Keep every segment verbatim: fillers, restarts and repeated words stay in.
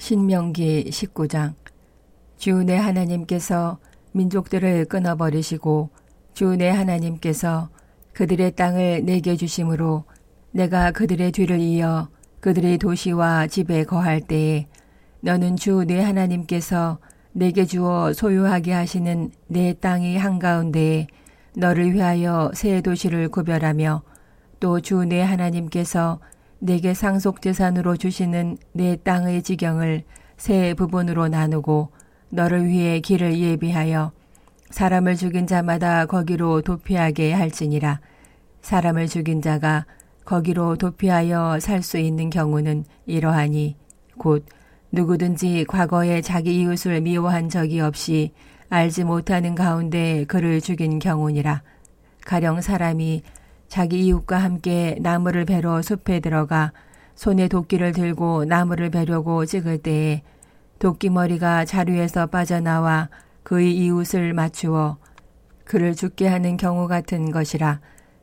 신명기 십구 장. 주 내 하나님께서 민족들을 끊어버리시고 주 내 하나님께서 그들의 땅을 내게 주심으로 내가 그들의 뒤를 이어 그들의 도시와 집에 거할 때에 너는 주 내 하나님께서 내게 주어 소유하게 하시는 내 땅의 한가운데에 너를 위하여 새 도시를 구별하며 또 주 내 하나님께서 내게 상속재산으로 주시는 내 땅의 지경을 세 부분으로 나누고 너를 위해 길을 예비하여 사람을 죽인 자마다 거기로 도피하게 할지니라. 사람을 죽인 자가 거기로 도피하여 살 수 있는 경우는 이러하니 곧 누구든지 과거에 자기 이웃을 미워한 적이 없이 알지 못하는 가운데 그를 죽인 경우니라. 가령 사람이 자기 이웃과 함께 나무를 베러 숲에 들어가 손에 도끼를 들고 나무를 베려고 찍을 때에 도끼머리가 자루에서 빠져나와 그의 이웃을 맞추어 그를 죽게 하는 경우 같은 것이라.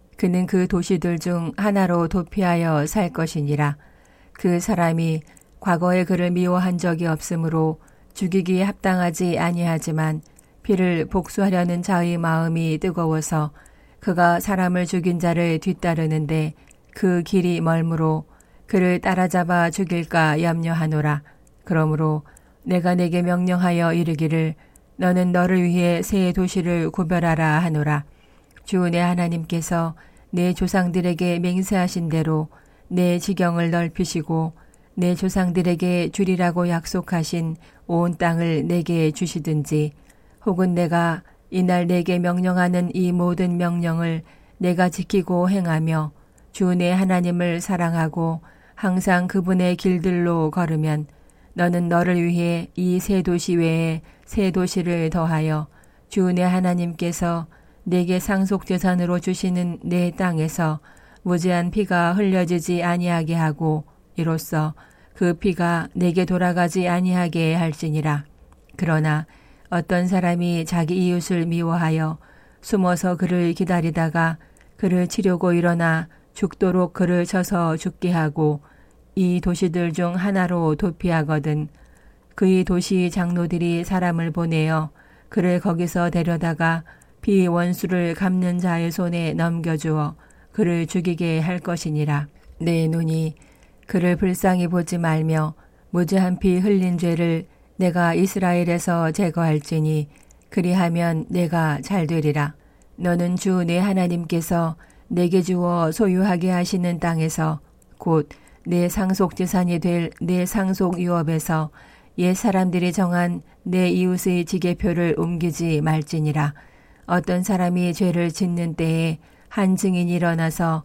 그는 그 도시들 중 하나로 도피하여 살 것이니라. 그 사람이 과거에 그를 미워한 적이 없으므로 죽이기에 합당하지 아니하지만 피를 복수하려는 자의 마음이 뜨거워서 그가 사람을 죽인 자를 뒤따르는데 그 길이 멀므로 그를 따라잡아 죽일까 염려하노라. 그러므로 내가 내게 명령하여 이르기를 너는 너를 위해 새 도시를 구별하라 하노라. 주 내 하나님께서 내 조상들에게 맹세하신 대로 내 지경을 넓히시고 내 조상들에게 주리라고 약속하신 온 땅을 내게 주시든지 혹은 내가 이날 내게 명령하는 이 모든 명령을 내가 지키고 행하며 주 내 하나님을 사랑하고 항상 그분의 길들로 걸으면 너는 너를 위해 이 새 도시 외에 새 도시를 더하여 주 내 하나님께서 내게 상속재산으로 주시는 내 땅에서 무제한 피가 흘려지지 아니하게 하고 이로써 그 피가 내게 돌아가지 아니하게 할지니라. 그러나 어떤 사람이 자기 이웃을 미워하여 숨어서 그를 기다리다가 그를 치려고 일어나 죽도록 그를 쳐서 죽게 하고 이 도시들 중 하나로 도피하거든 그의 도시 장로들이 사람을 보내어 그를 거기서 데려다가 비원수를 갚는 자의 손에 넘겨주어 그를 죽이게 할 것이니라. 내 눈이 그를 불쌍히 보지 말며 무죄한 피 흘린 죄를 내가 이스라엘에서 제거할지니 그리하면 내가 잘되리라. 너는 주 내 하나님께서 내게 주어 소유하게 하시는 땅에서 곧 내 상속재산이 될 내 상속유업에서 옛 사람들이 정한 내 이웃의 지계표를 옮기지 말지니라. 어떤 사람이 죄를 짓는 때에 한 증인이 일어나서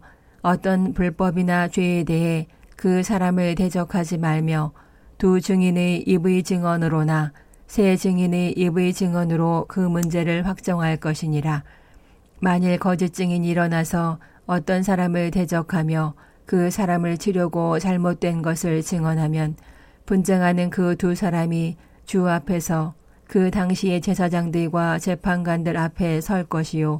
어떤 불법이나 죄에 대해 그 사람을 대적하지 말며 두 증인의 입의 증언으로나 세 증인의 입의 증언으로 그 문제를 확정할 것이니라. 만일 거짓 증인이 일어나서 어떤 사람을 대적하며 그 사람을 치려고 잘못된 것을 증언하면 분쟁하는 그 두 사람이 주 앞에서 그 당시의 제사장들과 재판관들 앞에 설 것이요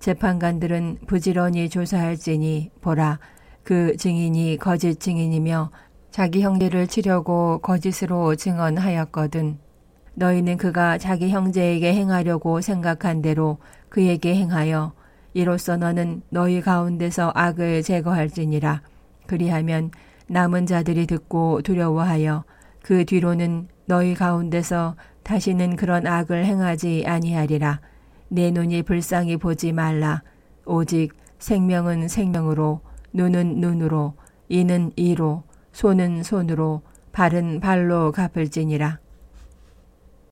재판관들은 부지런히 조사할지니 보라 그 증인이 거짓 증인이며 자기 형제를 치려고 거짓으로 증언하였거든. 너희는 그가 자기 형제에게 행하려고 생각한 대로 그에게 행하여 이로써 너는 너희 가운데서 악을 제거할지니라. 그리하면 남은 자들이 듣고 두려워하여 그 뒤로는 너희 가운데서 다시는 그런 악을 행하지 아니하리라. 내 눈이 불쌍히 보지 말라. 오직 생명은 생명으로 눈은 눈으로 이는 이로 손은 손으로 발은 발로 갚을지니라.